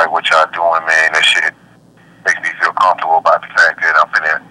like what y'all doing, man. That shit makes me feel comfortable about the fact that I'm finna